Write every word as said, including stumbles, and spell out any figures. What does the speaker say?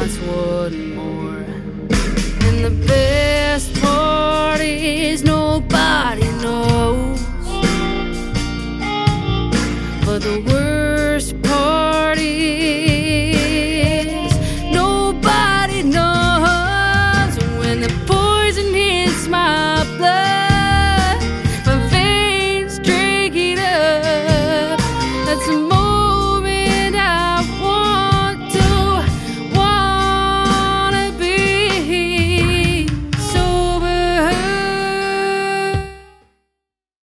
wants one more. And the best part is nobody knows, but the